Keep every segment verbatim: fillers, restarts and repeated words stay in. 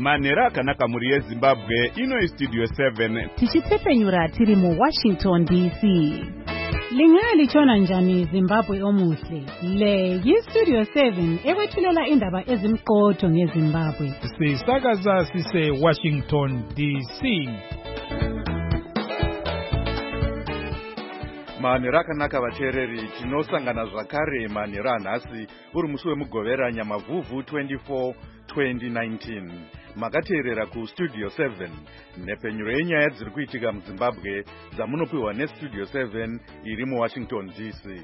Manera akanaka muri yeZimbabwe ino Studio seven. Tichipfepenyura tiri mu Washington D C. Lingali chona njani Zimbabwe omuhle. Le yi Studio seven ewethulela indaba ezimqotho ngeZimbabwe. Sisakaza sise Washington D C. Manera akanaka vateereri, tinosangana zvakare manera anhasi uri musi wemugovera nyamavhuvhu twenty-four twenty nineteen. Makateerera ku Studio seven, nhepfenyuro yenyaya dziri kuitika muZimbabwe dzamunopiwa neStudio seven iri muWashington D C.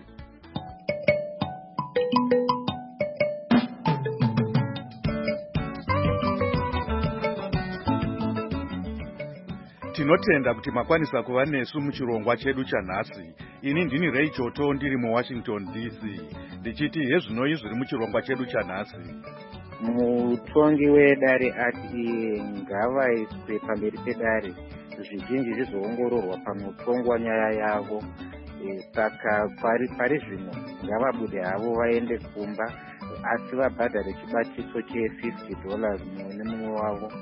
Tinotenda kuti makwanisa kuva nesu muchirongwa chedu chanhasi. Ini ndini Ray Choto ndiri muWashington D C. Ndichiti hezvinoi zviri muchirongwa chedu chanhasi. Mutongi wedare ati ngavaiswe pamberi pedare zvizhinji zvizoongororwa pamutongwa nyaya yavo. E, saka pari pari zvino ngavabude havo vaende kumba asi vabhadhare chibatiso che-fifty dollars mumwe nemumwe wavo.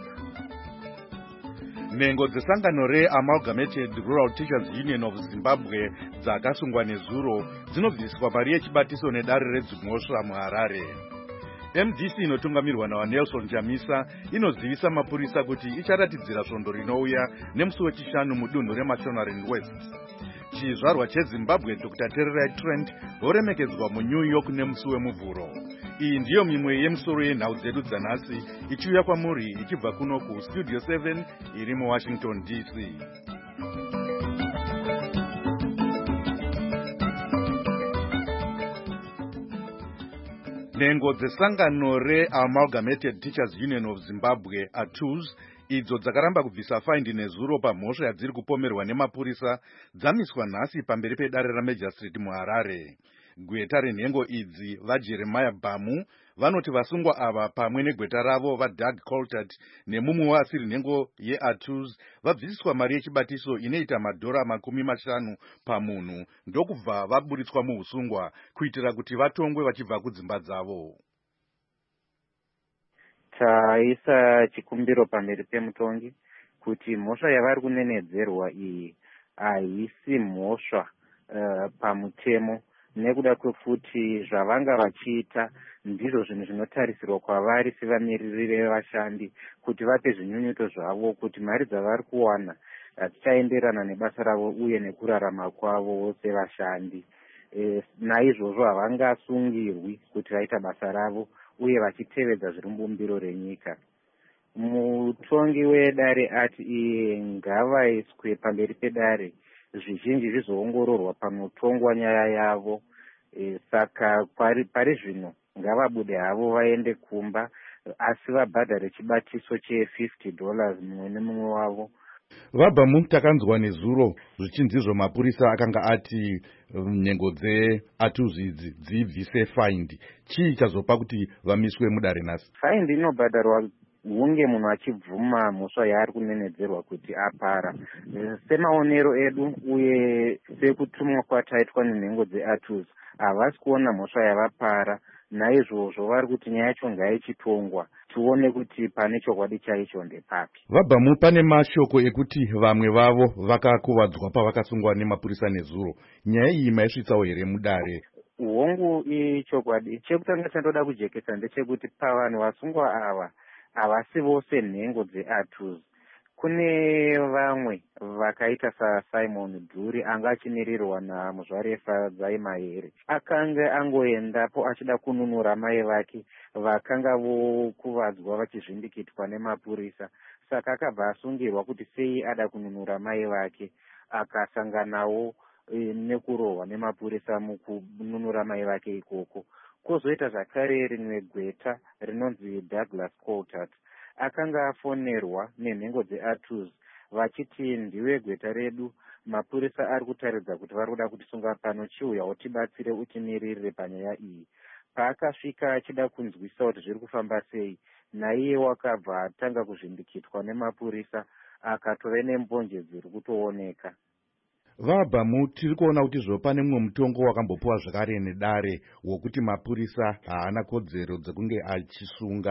Nhengo dzesangano reAmalgamated Rural Teachers Union of Zimbabwe dzakasungwa nezuro dzinobviswa mari yechibatiso nedare redzimhosva muHarare. M D C inotungamirwa nawaNelson Chamisa inozivisa mapurisa kuti icharatidzira svondo rinouya nemusi wechishanu mudunhu reMashonaland West. Chizvarwa cheZimbabwe Doctor Tererai Trent voremekedzwa muNew York nemusi wemuvhuro. Iyi ndiyo mimwe yemusoro yenhau dzedu dzanhasi ichiuya kwamuri ichibva kuno ku Studio seven iri muWashington D C. Nhengo dzesangano reAmalgamated Teachers Union of Zimbabwe A T U Z idzo dzakaramba kubvisa faindi nezuro pamhosva yadziri kupomerwa nemapurisa dzamiswa nhasi pamberi pedare raMagistrate muHarare. Gweta renhengo idzi vaJeremiah Bamu vanoti vasungwa ava pamwe negweta ravo vaDoug Coltart nemumwe wasiri nhengo yeA T U Z vabvisiswa mari yechibatiso inoita madhora makumi mashanu pamunhu ndokubva vaburitswa muusungwa kuitira kuti vatongwe vachibva kudzimba dzavo. Taisa chikumbiro pamberi pemutongi kuti mhosva yavari kunenedzerwa iyi haisi mhosva uh, pamutemo nekuda kwekuti zvavanga vachiita ndizvo zvinhu zvinotarisirwa kwavari sevamiriri vevashandi kuti vape zvinyunyuto zvavo kuti mari dzavari kuwana dzichaenderana nebasa ravo uye nekurarama kwavo sevashandi. E, naizvozvo havangasungirwi kuti vaita basa ravo uye vachitevedza zviri mubumbiro renyika. Mutongi wedare ati iye ngavaiswe pamberi pedare zvizhinji zvizoongororwa pamutongwa nyaya yavo. E, saka pari, pari zvino ngavabude havo vaende kumba asi vabhadhare chibatiso che-fifty dollars mumwe nemumwe wavo. Vabamu takanzwa nezuro zvichinzizvo mapurisa akanga ati nhengo dzeA T U Z idzi dzibvise faindi. Chii chazopa kuti vamiswe mudare nhasi? Faindi inobhadharwa hunge munhu achibvuma mhosva yaari kunenedzerwa kuti apara. Semaonero edu uye sekutumwa kwataitwa nenhengo dzeA T U Z havasi kuona mhosva yavapara. Naizvozvo vari kuti nyaya yacho ngaichitongwa tione kuti pane chokwadi chaicho ndepapi. Vabamu pane mashoko ekuti vamwe vavo vakakuvadzwa pavakasungwa nemapurisa nezuro. Nyaya iyi maisvitsawo here mudare? Hongu ichokwadi. Chekutanga chandoda kujekesa ndechekuti pavanhu vasungwa ava havasi vose nhengo dzeA T U Z. Kune vamwe vakaita saSimon Dhuri anga achimirirwa namuzvarefa Dzaimahere. Akanga angoendapo achida kununura mai vake vakanga vokuvadzwa vachizvindikitwa nemapurisa. Saka akabva asungirwa kuti sei ada kununura mai vake akasanganawo e, nekurohwa nemapurisa mukununura mai vake ikoko. Kozoita zvakare rimwe gweta rinonzi Douglas Coltart akanga afonerwa nenhengo dzeA T U Z vachiti ndiwe gweta redu, mapurisa ari kutaridza kuti vari kuda kutisunga pano, chiuya utibatsire utimirire panyaya iyi. Paakasvika achida kunzwisa kuti zviri kufamba sei, naiye wakabva atanga kuzvindikitwa nemapurisa akatove nembonje dziri kutooneka. Vabamu tiri kuona kuti zvo pane mumwe mutongo wakambopuwa zvakare nedare wokuti mapurisa haana kodzero dzekunge achisunga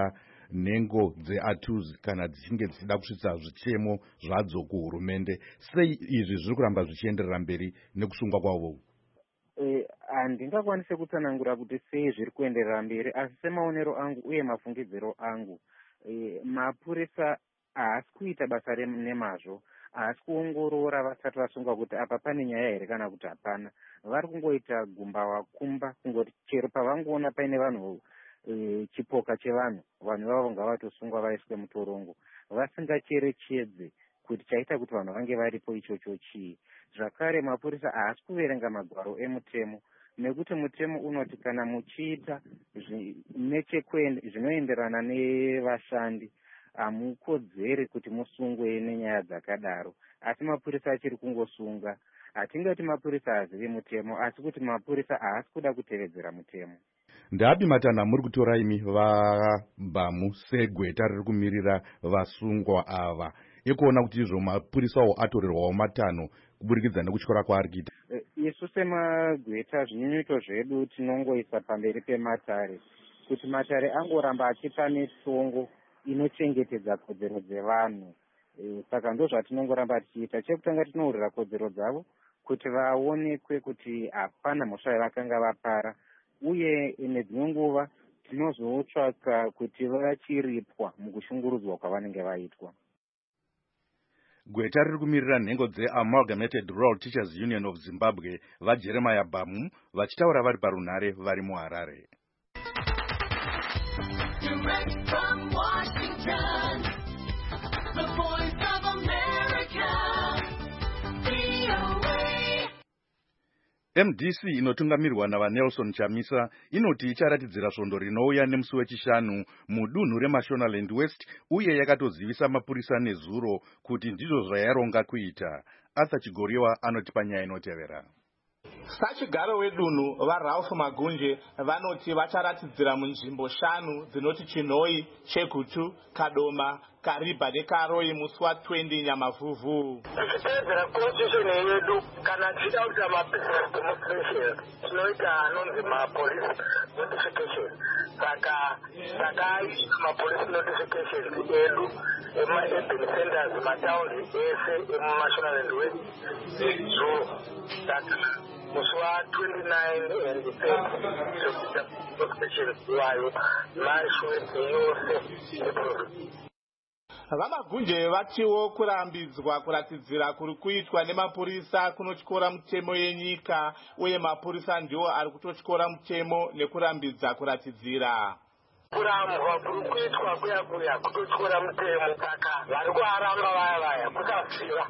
nhengo dzeatuzi kana dzichinge dzichida kusvitsa zvichemo zvadzo kuhurumende. Sei izvi zviri kuramba zvichienderera mberi nekusungwa kwavo? Handingakwanise kutsanangura kuti sei zviri kuenderera mberi, asi semaonero angu uye mafungidziro angu, mapurisa haasi kuita basa nemazvo, haasi kuongorora vasati vasungwa kuti apa pane nyaya here kana kuti hapana. Vari kungoita gumba wakumba, kungoti chero pavangoona paine vanhu chipoka chevanhu, vanhu vavo ngavatosungwa vaiswe mutorongo, vasingacherechedze kuti chaita kuti vanhu vange varipo ichocho chii. Zvakare mapurisa haasi kuverenga magwaro emutemo, nekuti mutemo unoti kana muchiita zvinoenderana nevashandi hamukodzeri kuti musungwe nenyaya dzakadaro. Asi mapurisa achiri kungosunga. Hatingati mapurisa hazivi mutemo, asi kuti mapurisa haasi kuda kutevedzera mutemo. Ndapi matanha muri kutora imi vaBhamu segweta riri kumirira vasungwa ava ekuona kuti izvo mapurisawo atorerwawo matanho kuburikidza nekutyora kwaari kuita? Isu semagweta zvinyunyuto zvedu tinongoisa pamberi pematare kuti matare angoramba achipa mitongo inochengetedza kodzero dzevanhu. Saka ndo zvatinongoramba tichiita. Chekutanga tinourira kodzero dzavo kuti vaonekwe kuti hapana mhosva yavakanga vapara, uye nedzimwe nguva tinozotsvaka kuti vachiripwa mukushungurudzwa kwavanenge vaitwa. Gweta riri kumirira nhengo dzeAmalgamated Rural Teachers Union of Zimbabwe vaJeremiah Bhamu vachitaura vari parunhare vari muHarare. Direct from Washington, the voice of America, V O A. M D C inotungamirwa navaNelson Chamisa inoti icharatidzira svondo rinouya nemusi wechishanu mudunhu reMashonaland West, uye yakatozivisa mapurisa nezuro kuti ndizvo zvayaronga kuita. Arthur Chigoriwa anotipa nyaya inotevera. Sachigaro wedunhu vaRalph Magunje vanoti vacharatidzira munzvimbo shanu dzinoti Chinhoi, Chegutu, Kadoma, Kariba neKaroi musi wa20 Nyamavhuvhu. Tichitedzera constitution yedu kana tichida kuita mabusiness demonstration tinoita anonzi mapolice notification. Saka takaisa mapolice notification edu ema-urban centers mataundi ese emuMashonaland West. So saka musi wa29 and thirty sokuita demonstration wayo marisho yose eprovince. VaMagunje vatiwo kurambidzwa kuratidzira kuri kuitwa nemapurisa kunotyora mutemo yenyika, uye mapurisa ndiwo ari kutotyora mutemo nekurambidza kuratidzira. Kurambwa kuri kuitwa kuya kuya kutotyora mutemo, saka vari kuaramba vaya vaya kusafira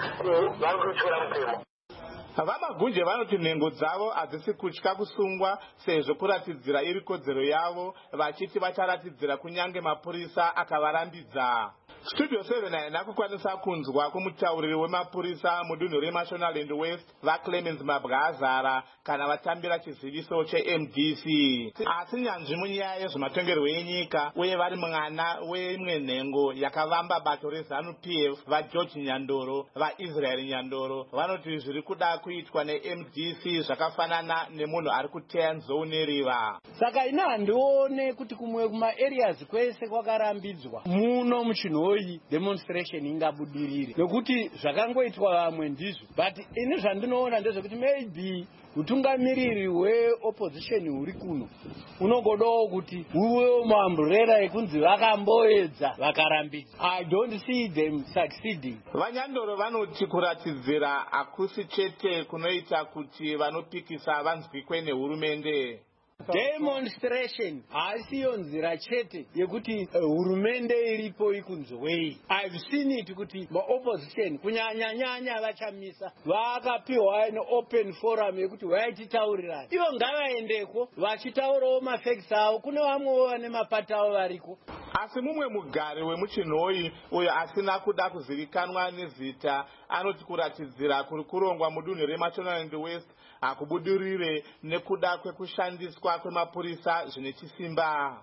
vari kutotyora mutemo. VaMagunje vanoti nhengo dzavo hadzisi kutya kusungwa sezvo kuratidzira iri kodzero yavo, vachiti vacharatidzira kunyange mapurisa akavarambidza. Studio seven haina kukwanisa kunzwa kumutauriri wemapurisa mudunhu reMashonaland West vaClemens Mabwazara kana vatambira chiziviso cheM D C. Asi nyanzvi munyaya yezvematongerwo enyika uye vari mwana wemwe nhengo yakavamba bato reZANU P F vaGeorge Nyandoro, vaIsrael Nyandoro vanoti zviri kuda kuitwa neM D C zvakafanana nemunhu ari kuteya nzou neriva. Saka ina handione kuti kumwe kuma-areas kwese kwakarambidzwa muno muChinhoi demonstration ingabudirire, nekuti zvakangoitwa vamwe ndizvo. But ini zvandinoona ndezvekuti maybe utungamiriri weopposition huri kuno unogodawo kuti uwe maamburera ekunzi vakamboedza vakarambidza. I don't see them succeeding. VaNyandoro vanoti kuratidzira hakusi chete kunoita kuti vanopikisa vanzwikwe nehurumende. Demonstration haisiyo nzira chete yekuti hurumende iripo ikunzwei. I've seen it kuti maopposition kunyanya nyanya vachamisa vakapiwa ine open forum yekuti vaititaurirana. Ivo ngavaendeko vachitaurawo mafacts avo, kune vamwewo vane mapata avo variko. Asi mumwe mugari wemuChinhoi uyo asina kuda kuzivikanwa nezita anoti kuratidzira kuri kurongwa mudunhu reMashonaland West hakubudirire nekuda kwekushandiswa kwemapurisa zvine chisimba.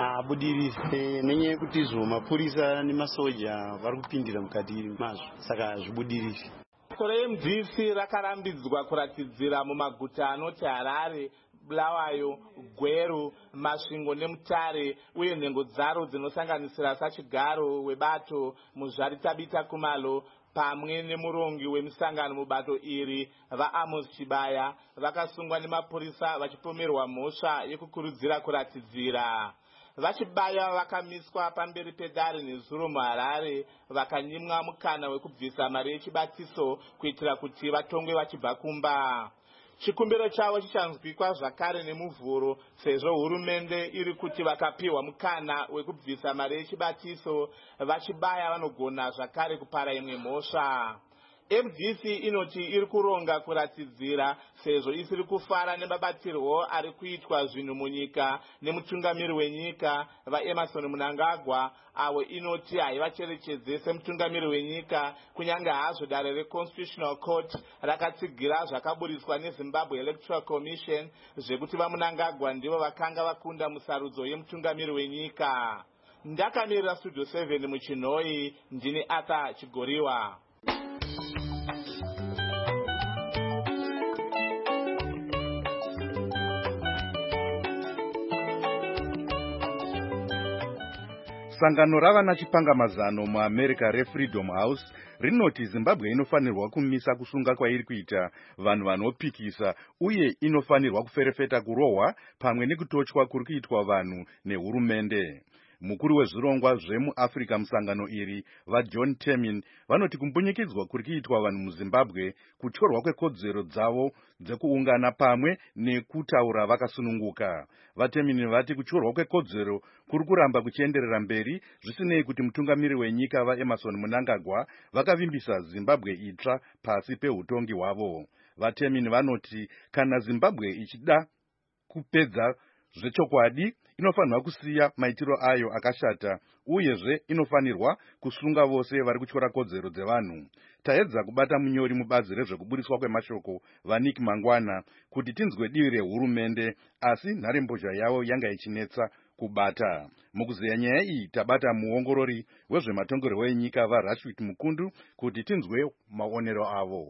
Habudirire nenyaya yekuti izvo mapurisa nemasoja vari kupindira mukati mazvo, saka hazvibudiriri. Soko reM D C rakarambidzwa kuratidzira mumaguta anoti Harare, Bulawayo, Gweru, Masvingo neMutare uye nhengo dzaro dzinosanganisira Sachigaro webato Muzvari Tabita Kumalo pamwe nemurongi wemisangano mubato iri vaAmos Chibaya vakasungwa nemapurisa vachipomerwa mhosva yekukurudzira kuratidzira. Vachibaya vakamiswa pamberi pedare nezuro muHarare vakanyimwa mukana wekubvisa mari yechibatiso kuitira kuti vatongwe vachibva kumba. Chikumbiro chavo chichanzwikwa zvakare nemuvhuro sezvo hurumende iri kuti vakapiwa mukana wekubvisa mari yechibatiso vachibaya vanogona zvakare kupara imwe mhosva. M D C inoti iri kuronga kuratidzira sezvo isiri kufara nemabatirwo ari kuitwa zvinhu munyika nemutungamiri wenyika vaEmerson Mnangagwa avo inoti haivacherechedze semutungamiri wenyika kunyange hazvo dare reConstitutional Court rakatsigira zvakaburiswa neZimbabwe Electoral Commission zvekuti vaMnangagwa ndivo vakanga vakunda musarudzo yemutungamiri wenyika. Ndakamirira Studio seven muChinhoi, ndini Arthur Chigoriwa. Sangano ravana chipangamazano muAmerica reFreedom House rinoti Zimbabwe inofanirwa kumisa kusunga kwairi kuita vanhu vanopikisa uye inofanirwa kuferefeta kurohwa pamwe nekutochwa kuri kuitwa vanhu nehurumende. Mukuru wezvirongwa zvemuAfrica musangano iri vaJohn Temin vanoti kumbunyikidzwa kuri kuitwa vanhu muZimbabwe kutyorwa kwekodzero dzavo dzekuungana pamwe nekutaura vakasununguka. VaTemin vati kutyorwa kwekodzero kuri kuramba kuchienderera mberi zvisinei kuti mutungamiri wenyika vaEmerson Mnangagwa vakavimbisa Zimbabwe itsva pasi peutongi hwavo. VaTemin vanoti kana Zimbabwe ichida kupedza zvechokwadi inofanirwa kusiya maitiro ayo akashata uyezve inofanirwa kusunga vose vari kutyora kodzero dzevanhu. Taedza kubata munyori mubazi rezvekuburiswa kwemashoko vaNick Mangwana kuti tinzwe divi rehurumende asi nharembozha yavo yanga ichinetsa kubata. Mukuzeya nyaya iyi tabata muongorori wezvematongerwo enyika vaRashid Mukundu kuti tinzwe maonero avo.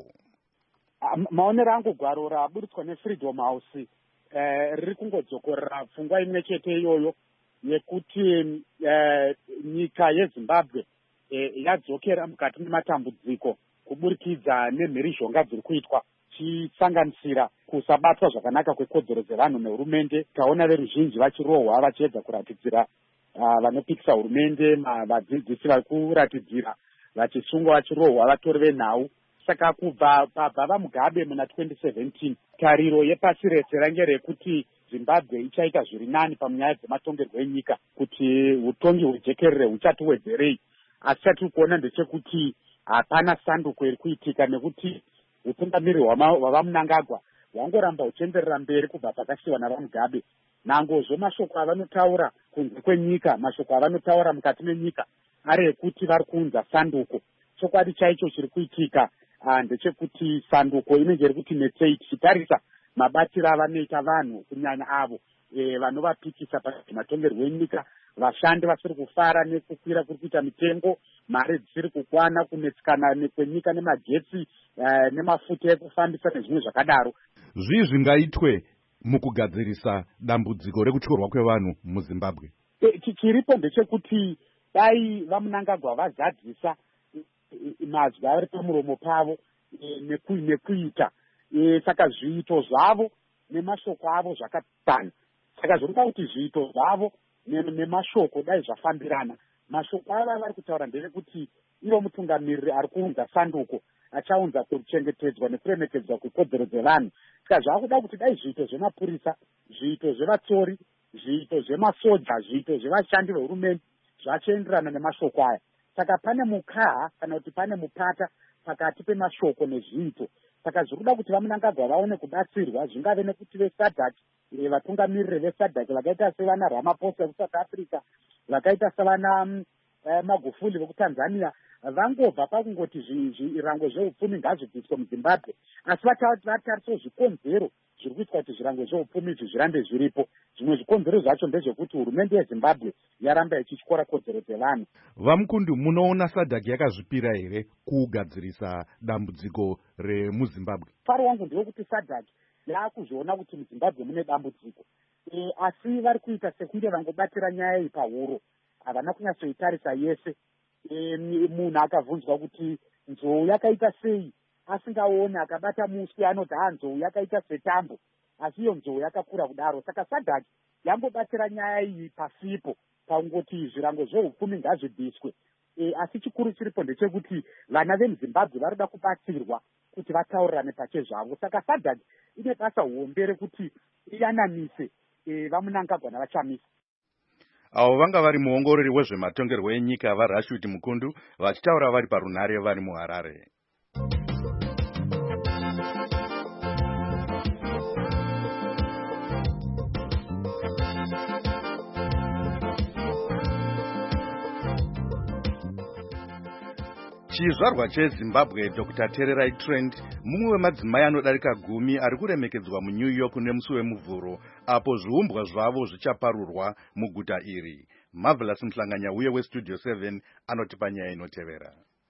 Maonero angu gwaro raburitswa neFreedom House riri kungodzokorera pfungwa imwe chete iyoyo yekuti nyika yeZimbabwe yadzokera mukati mematambudziko kuburikidza nemhirizhonga dziri kuitwa chisanganisira kusabatwa zvakanaka kwekodzero dzevanhu nehurumende. Taona veruzhinji vachirohwa vachiedza kuratidzira vanopikisa hurumende, vadzidzisi vari kuratidzira vachisungwa vachirohwa vatori venhau. Saka kubva pabva Mugabe muna twenty seventeen tariro yepasi rese range rekuti Zimbabwe ichaita zviri nani panyaya dzematongerwo enyika kuti utongi hujekerere huchati hwedzerei. Asi chatiri kuona ndechekuti hapana sanduko iri kuitika nekuti utungamiri hwavaMnangagwa hwangoramba huchienderera mberi kubva pakasiyiwa navaMugabe. Nangozvo mashoko avanotaura kunze kwenyika, mashoko avanotaura mukati menyika ari ekuti vari kuunza sanduko. Chokwadi chaicho chiri kuitika ndechekuti sanduko inenge rikuti netsei tichitarisa mabatiro avanoita vanhu kunyanya avo vanovapikisa pamatongerwo enyika, vashandi vasiri kufara nekukwira kuri kuita mitengo, mari dzisiri kukwana, kunetsikana nekwenyika nemagetsi nemafuta ekufambisa nezvimwe zvakadaro. Zvii zvingaitwe mukugadzirisa dambudziko rekutyorwa kwevanhu muZimbabwe? Chiripo ndechekuti dai vaMnangagwa vazadzisa mazwi ari pamuromo pavo nekuita saka zviito zvavo nemashoko avo zvakatana. Saka zvinoda kuti zviito zvavo nemashoko dai zvafambirana. Mashoko ava vari kutaura ndevekuti ivo mutungamiriri ari kuunza sanduko achaunza kuchengetedzwa nekuremekedzwa kwekodzero dzevanhu. Saka zvaakuda kuti dai zviito zvemapurisa, zviito zvevatsori, zviito zvemasoja, zviito zvevashandi vehurumende zvachienderana nemashoko aya. Saka pane mukaha kana kuti pane mupata pakati pemashoko nezviito. Saka zvikuda kuti vaMnangagwa vaone kubatsirwa, zvingave nekuti veSADC, vatungamiriri veSADC vakaita sevana Ramaphosa veSouth Africa, vakaita sevana Magufuli vekuTanzania, vangobva pakungoti zvirango zveupfumi ngazvibviswe muZimbabwe, asi vatariswa zvikonzero zviri kuitwa kuti zvirango zveupfumi izvi zvirambe zviripo. Zvimwe zvikonzero zvacho ndezvekuti hurumende yeZimbabwe yaramba ichityora kodzero dzevanhu. VaMukundu, munoona SADC yakazvipira here kugadzirisa dambudziko remuZimbabwe? Faro wangu ndewekuti SADC yaakuzviona kuti muzimbabwe mune dambudziko. E, asi vari kuita sekunge vangobatira nyaya iyi pahuro, havana kunyatsoitarisa yese. E, munhu akabvunzwa kuti nzou yakaita sei asingaoni, akabata muswe anoti ha nzou yakaita setambo, asi iyo nzou yakakura kudaro. Saka SADC yangobatira nyaya iyi pasipo pangoti zvirango zveupfumi ngazvibviswe. E, asi chikuru chiripo ndechekuti vana vemuzimbabwe varida kubatsirwa kuti vataurirane pachezvavo. Saka SADC ine basa hombe rekuti iyanamise e, vamunangagwa navachamisa. Avo vanga vari muongorori wezvematongerwo enyika vaRashid Mukundu vachitaura vari parunhare vari muHarare. Chizvarwa cheZimbabwe Doctor Tererai Trent mumwe wemadzimai anodarika gumi ari kuremekedzwa muNew York nemusi wemuvhuro apo zviumbwa zvavo zvichaparurwa muguta iri. Marvelous Mhlanganya uye weStudio seven anotipa nyaya inotevera.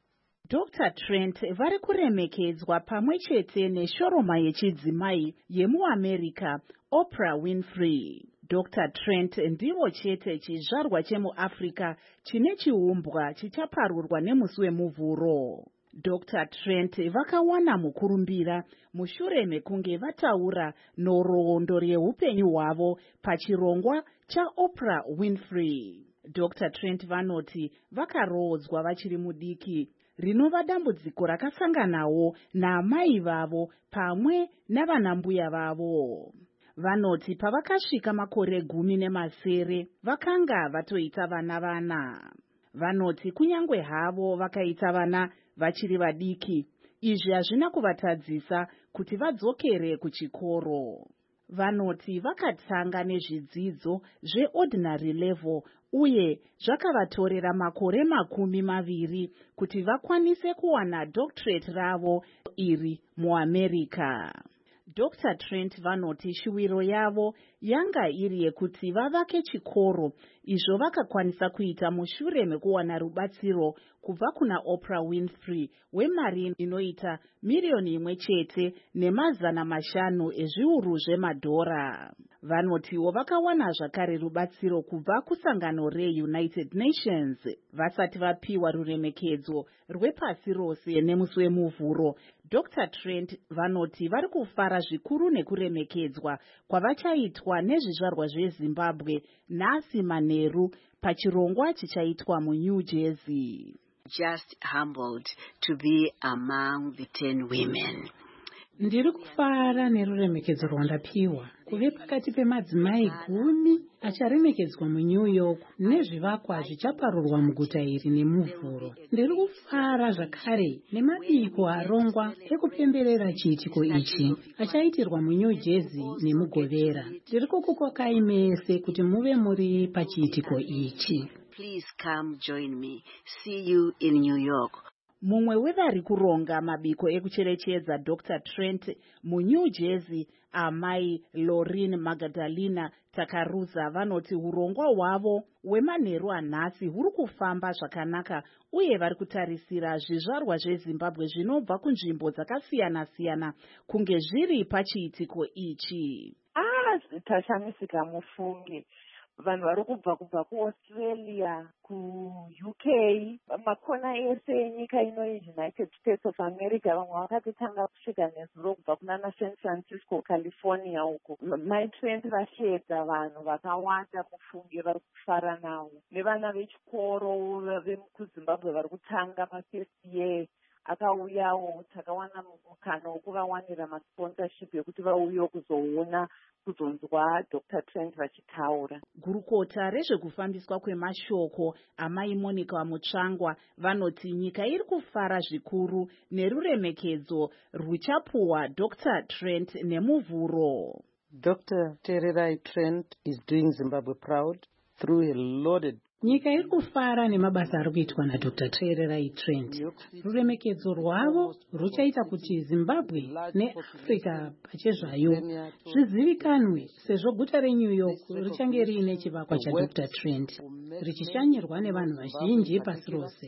Doctor Trent vari kuremekedzwa pamwe chete neshoroma yechidzimai yemuAmerica Oprah Winfrey. Doctor Trent ndivo chete chizvarwa chemuAfrica chine chiumbwa chichaparurwa nemusi wemuvhuro. Doctor Trent vakawana mukurumbira mushure mekunge vataura nhoroondo yeupenyu hwavo pachirongwa chaOprah Winfrey. Doctor Trent vanoti vakarodzwa vachiri mudiki, rinova dambudziko rakasanganawo naamai vavo pamwe navanambuya vavo. Vanoti pavakasvika makore gumi nemasere vakanga vatoita vana vana. Vanoti kunyangwe havo vakaita vana vachiri vadiki, izvi hazvina kuvatadzisa kuti vadzokere kuchikoro. Vanoti vakatanga nezvidzidzo zveordinary level uye zvakavatorera makore makumi maviri kuti vakwanise kuwana doctorate ravo iri muAmerica. Doctor Trent vanoti shuviro yavo yanga iri yekuti vavake chikoro, izvo vakakwanisa kuita mushure mekuwana rubatsiro kubva kuna Oprah Winfrey wemari inoita miriyoni imwe chete nemazana mashanu ezviuru zvemadhora. Vanotiwo vakawana zvakare rubatsiro kubva kusangano reUnited Nations vasati vapiwa ruremekedzo rwepasi rose nemusi wemuvhuro. Doctor Trent vanoti vari kufara zvikuru nekuremekedzwa kwavachaitwa nezvizvarwa zveZimbabwe nhasi manheru pachirongwa chichaitwa muNew Jersey. Just humbled to be among the ten women. Ndiri kufara neruremekedzo rwandapiwa kuve pakati pemadzimai gumi acharemekedzwa muNew York nezvivakwa zvichaparurwa muguta iri nemuvhuro. Ndiri kufara zvakare nemabiko arongwa ekupemberera chiitiko ichi achaitirwa muNew Jersey nemugovera. Ndiri kukukokai mese kuti muve muri pachiitiko ichi. Please come join me. See you in New York. Mumwe wevari kuronga mabiko ekucherechedza Doctor Trent muNew Jersey, amai Lauren Magdalena Takaruza vanoti urongwa hwavo hwemanheru anhasi huri kufamba zvakanaka uye vari kutarisira zvizvarwa zveZimbabwe zvinobva kunzvimbo dzakasiyana-siyana kunge zviri pachiitiko ichi. Ah, tashamisika mufunge. Vanhu vari kubva kubva kuAustralia, kuU K, makona ese enyika inoyi United States of America, vamwe vakatotanga kusvika nezuro kubva kunana San Francisco, California uko. Mai Trent vashedza vanhu vakawanda mufunge vari kufara navo. Nevana vechikoro vekuZimbabwe vari kutanga mafirst year akauyawo, takawana mukana wekuvawanira masponsorship yekuti vauyewo kuzoona kuzonzwa Doctor Trent vachitaura. Gurukota rezvekufambiswa kwemashoko amai Monica Mutsvangwa vanoti nyika iri kufara zvikuru neruremekedzo ruchapuwa Doctor Trent nemuvhuro. Doctor Tererai Trent is doing Zimbabwe proud through a loaded. Nyika iri kufara nemabasa ari kuitwa naDr Tererai Trent. Ruremekedzo rwavo ruchaita kuti Zimbabwe neAfrica pachezvayo zvizivikanwe, sezvo guta reNew York richange riine chivakwa chaDr Trent richishanyirwa nevanhu vazhinji pasi rose.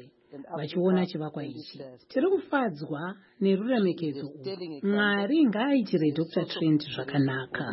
vachiona chivakwa ichi. Tiri kufadzwa neruremekedzo urwu. Mwari ngaaitire Doctor Trent zvakanaka.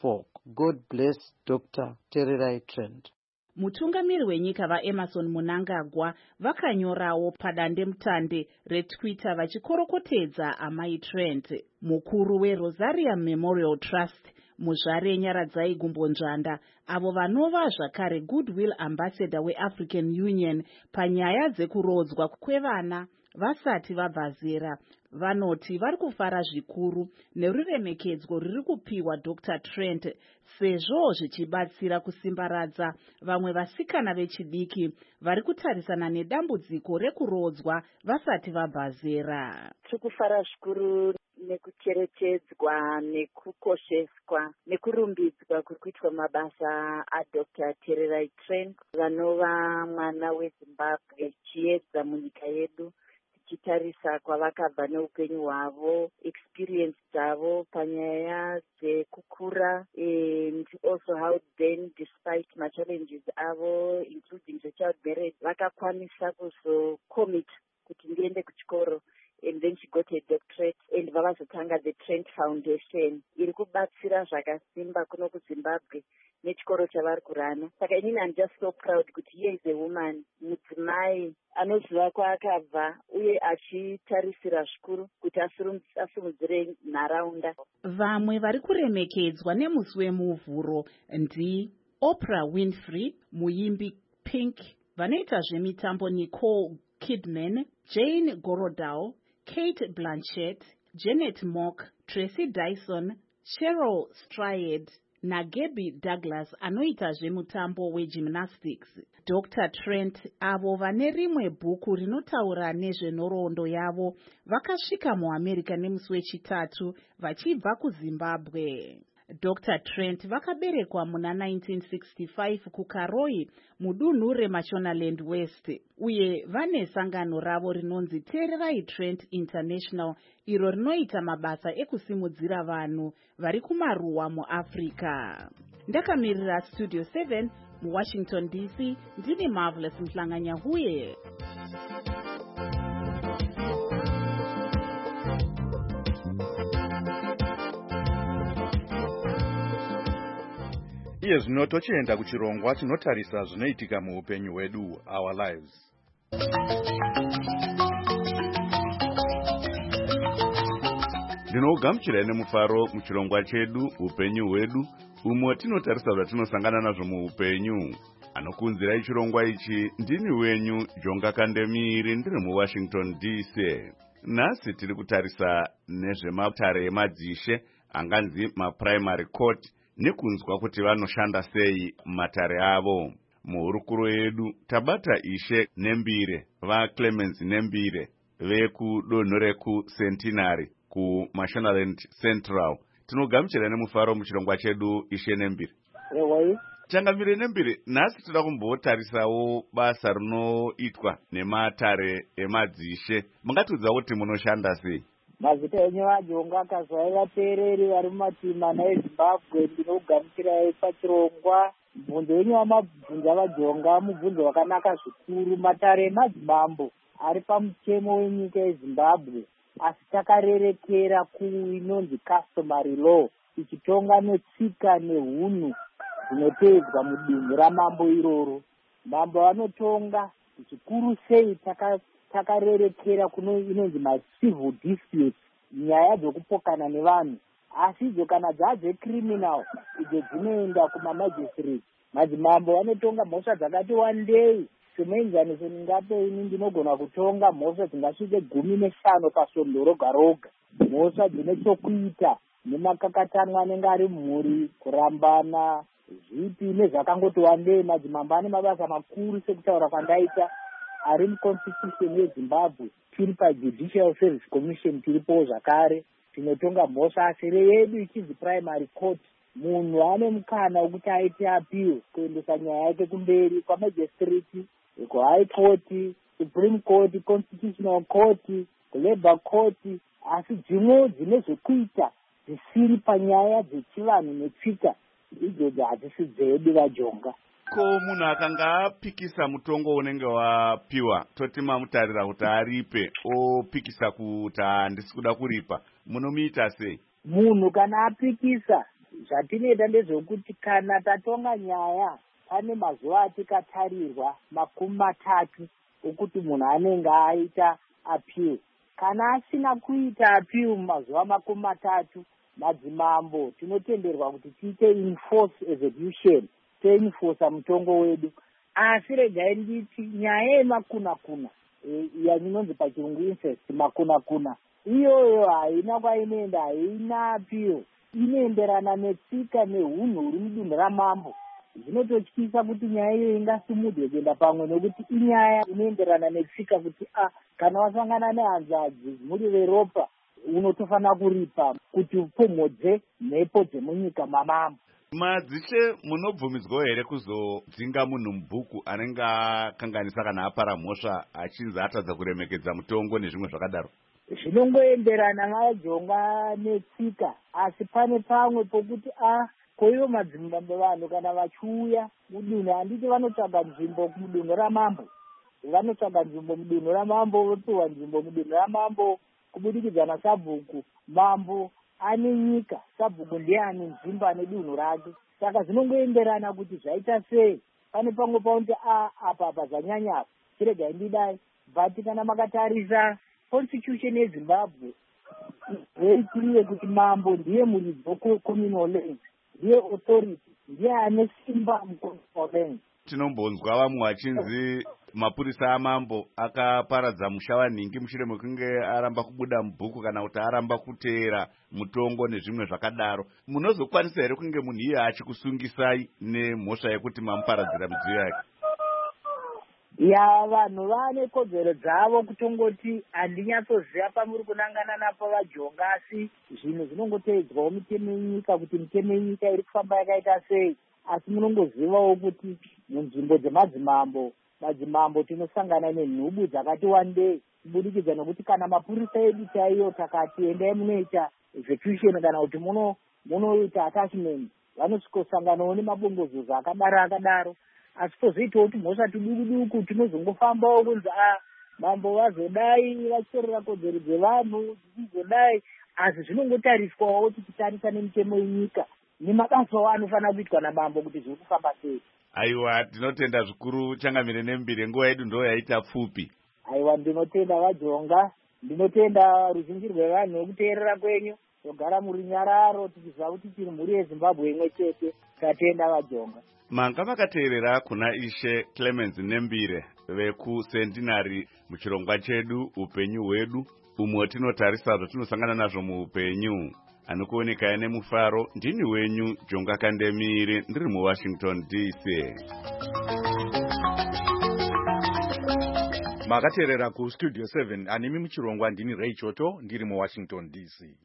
God bless Doctor Tererai Trent. Mutungamiri wenyika vaEmerson Mnangagwa vakanyorawo padandemutande retwitter vachikorokotedza amai Trent. Mukuru weRosarium Memorial Trust muzvare Nyaradzai Gumbonzvanda, avo vanova zvakare Goodwill Ambassador weAfrican Union panyaya dzekurodzwa kwevana vasati vabva zera, vanoti vari kufara zvikuru neruremekedzwa ruri kupiwa Doctor Trent sezvo zvichibatsira kusimbaradza vamwe vasikana vechidiki vari kutarisana nedambudziko rekurodzwa vasati vabva zera. Tiri kufara zvikuru nekucherechedzwa nekukosheswa nekurumbidzwa kuri kuitwa mabasa aDr Tererai Trent vanova mwana weZimbabwe chiedza munyika yedu, tichitarisa kwavakabva neupenyu hwavo, experience dzavo panyaya dzekukura, and also how then despite my challenges avo including the child marriage vakakwanisa kuzocommit kuti ndiende kuchikoro, and then she got a doctorate and vakazotanga the Trent Foundation iri kubatsira zvakasimba kuno kuZimbabwe nechikoro chavari kurana. Saka inini I'm just so proud kuti here is a woman, mudzimai anoziva kwaakabva uye achitarisira zvikuru kuti asimudzire nharaunda. Vamwe vari kuremekedzwa nemusi wemuvhuro ndi Oprah Winfrey, muimbi Pink, vanoita zvemitambo Nicole Kidman, Jane Gorodao, Kate Blanchett, Janet Mock, Tracy Dyson, Cheryl Strayed naGabby Douglas anoita zvemutambo wegymnastics. Doctor Trent avo vane rimwe bhuku rinotaura nezvenhoroondo yavo vakasvika muAmerica nemusi wechitatu vachibva kuZimbabwe. Doctor Trent vakaberekwa muna nineteen sixty-five kuKaroi mudunhu reMashonaland West, uye vane sangano ravo rinonzi Tererai Trent International iro rinoita mabasa ekusimudzira vanhu vari kumaruwa muAfrica. Ndakamirira Studio seven muWashington D C, ndini Marvelous Mhlanganyahuye. Iye zvino tochienda kuchirongwa chinotarisa zvinoitika muupenyu hwedu, our lives. Ndinogamuchirai nemufaro muchirongwa chedu upenyu hwedu, umo tinotarisa zvatinosangana nazvo muupenyu. Anokunzirai chirongwa ichi ndini wenyu Jonga Kandemiri, ndiri muWashington D C. Nhasi tiri kutarisa nezvematare emadzishe anganzi maprimary court nekunzwa kuti vanoshanda sei matare avo. Muhurukuro yedu tabata Ishe Nembire, vaClemens Nembire vekudonho rekuCentenary kuMashonaland Central. Tinogamuchira nemufaro muchirongwa chedu Ishe Nembire. Ewa, Changamire Nembire, nhasi toda kumbotarisawo basa rinoitwa nematare emadzishe. Mungatudza kuti munoshanda sei? mazita enyu aJonga akazvaira pereri vari mumatimana eZimbabwe. Ndinogamuchirai pachirongwa. Mubvunzo wenyu wamabvunza vaJonga mubvunzo wakanaka zvikuru. Matare emadzimambo ari pamutemo wenyika yeZimbabwe, asi takarerekera kuinonzi customary law, ichitonga netsika nehunhu zvinotedzwa mudunhu ramambo iroro. Mambo vanotonga zvikuru sei takarerekera kuno inonzi macivil disputes, nyaya dzokupokana nevanhu, asi idzo kana dzadzecriminal idzo dzinoenda kumamagistrate. Madzimambo vanotonga mhosva dzakati wandei. Semuenzaniso ndingape ini ndinogona kutonga mhosva dzingasvike gumi neshanu pasvondo roga roga, mhosva dzine chokuita nemakakatanwa anenge ari mhuri, kurambana, zvipi nezvakangoti wandei. Madzimambo ane mabasa makuru sekutaura kwandaita ari muconstitution yeZimbabwe. Tiri paJudicial Service Commission tiripo zvakare, tinotonga mhosva. Asi yedu ichizi primary court, munhu ane mukana wekuti aite appeal kuendesa nyaya yake kumberi kwamagistrate, kuhigh court, Supreme Court, Constitutional Court, Labour Court. Asi dzimwe dzine zvekuita zvisiri panyaya dzechivanhu netsika, idzodzo hadzisi dzedu vaJonga. ko munhu akanga apikisa mutongo unenge wapiwa toti mamutarira kuti aripe opikisa kuti handisi kuda kuripa, munomuita sei? Munhu kana apikisa, zvatinoita ndezvekuti kana tatonga nyaya pane mazuva atikatarirwa makumi matatu okuti munhu anenge aita apiwe. Kana asina kuita apiwe mumazuva makumi matatu, madzimambo tinotenderwa kuti tiite enforce execution, toenforsa mutongo wedu. Asi regai nditi nyaya yemakuna kuna yaninonzi pachirungu incest, makuna kuna iyoyo haina kwainoenda, haina apiwe, inoenderana netsika neunhu huri mudunhu ramambo. Zvinototyisa kuti nyaya iyo ingasimudwe kuenda pamwe nekuti inyaya inoenderana netsika kuti a kana wasangana nehanzvadzi muri veropa unotofanira kuripa kuti upomhodze mhepo dzemunyika mamambo. Madzishe, munobvumidzwa here kuzodzinga munhu mubhuku anenge akanganisa kana apara mhosva achinzi atadza kuremekedza mutongo nezvimwe zvakadaro? Zvinongoenderana vajonga netsika, asi pane pamwe pokuti a koivo madzimambo vanhu kana vachiuya mudunhu, handiti vanotsvaga nzvimbo mudunhu ramambo, vanotsvaga nzvimbo mudunhu ramambo, vopiwa nzvimbo mudunhu ramambo kubudikidza nasabhuku. Mambo ane nyika, sabhuku ndiye ane nzvimbo ane dunhu rake. Saka zvinongoenderana kuti zvaita sei. Pane pamwe pauti a apa apa zvanyanya apa chiregai ndidai, but kana makatarisa constitution yeZimbabwe veikuriye kuti mambo ndiye muridzi wecommunal land, ndiye authority, ndiye ane simba mucommunal land. Tinombonzwa vamwe vachinzi mapurisa amambo akaparadza musha wanhingi mushure mekunge aramba kubuda mubhuku kana kuti aramba kuteera mutongo nezvimwe zvakadaro. Munozokwanisa here kunge munhu iye achikusungisai nemhosva yekuti mamuparadzira midziyo yake? Ya, vanhu vane kodzero dzavo kutongoti handinyatsoziva pamuri kunangana napo vajonga, asi zvinhu zvinongotedzwawo mitemo yenyika kuti mitemo yenyika iri kufamba yakaita sei. Asi munongozivawo kuti munzvimbo dzemadzimambo, madzimambo tinosangana nenhubu dzakati wandei kubudikidza nokuti kana mapurisa edu chaiyo takati endai munoita execution kana kuti munoita attachment, vanosvikosanganawo nemabongozozo akadaro akadaro. Asi pozoitawo kuti mhosva tiduku duku tinozongofambawo kunzi a mambo vazodai vachitorera kodzero dzevanhu dzichizodai, asi zvinongotariswawo kuti titarisa nemitemo yenyika nemabasa anofanira kuitwa namambo kuti zviri kufamba sei. Aiwa, ndinotenda zvikuru Changamire Nembire, nguva yedu ndo yaita pfupi. Aiwa, ndinotenda vajonga, ndinotenda ruzhinji rwevanhu nekuteerera kwenyu, togara muri nyararo tichiziva kuti tiri mhuri yeZimbabwe imwe chete. Tatenda vajonga. Manga makateerera kuna Ishe Clemens Nembire vekuCentenary muchirongwa chedu upenyu hwedu, umwe tinotarisa zvatinosangana nazvo muupenyu. Anokuoneka nemufaro, ndini wenyu Jonga Kandemire, ndiri muWashington D C. Makateerera kuStudio seven, animi muchirongwa ndini Ray Choto, ndiri muWashington D C.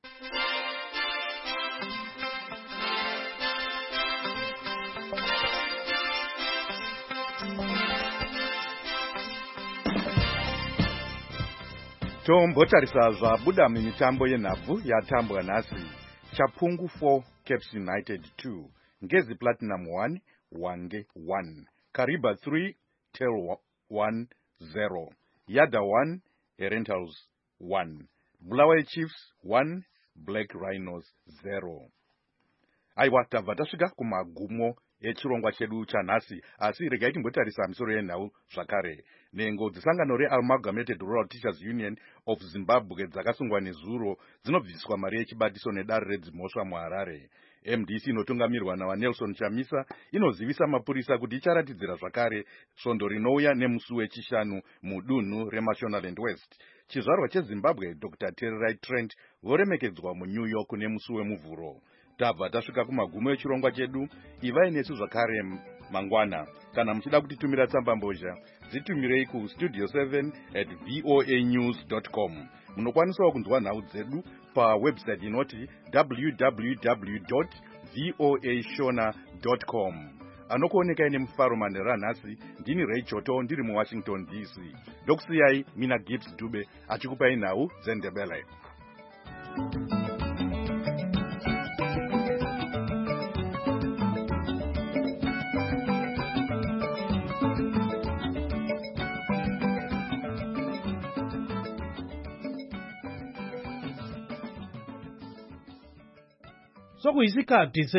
Tombotarisa zvabuda mumitambo yenhabvu yatambwa nhasi. Chapungu four, Caps United two, Ngezi Platinum one, Wange one, Kariba three, Tel one, zero, Yada one, Rentals one, Bulawayo Chiefs one, Black Rhinos zero. Aiwa, tabva tasvika kumagumo echirongwa chedu chanhasi, asi regai timbotarisa misoro yenhau zvakare. Nhengo dzesangano reAmalgamated Rural Teachers Union of Zimbabwe dzakasungwa nezuro dzinobviswa mari yechibatiso nedare redzimhosva muHarare. M D C inotungamirwa nawaNelson Chamisa inozivisa mapurisa kuti icharatidzira zvakare svondo rinouya nemusi wechishanu mudunhu reMashonaland West. Chizvarwa cheZimbabwe Doctor Terry Trent voremekedzwa muNew York nemusi wemuvhuro. Tabva tasvika kumagumo echirongwa chedu. Ivai nesu zvakare mangwana. Kana muchida kutitumira tsamba mbozha, dzitumirei ku studio seven at voa news dot com. Munokwanisawo kunzwa nhau dzedu pa website inoti w w w dot voa shona dot com. Anokuoneka ine mufaro manhero nhasi, ndini Ray Choto, ndiri muWashington D C. Ndokusiyai mina Gibbs Dube achikupai nhau dzeNdebele. sokuyisikhathi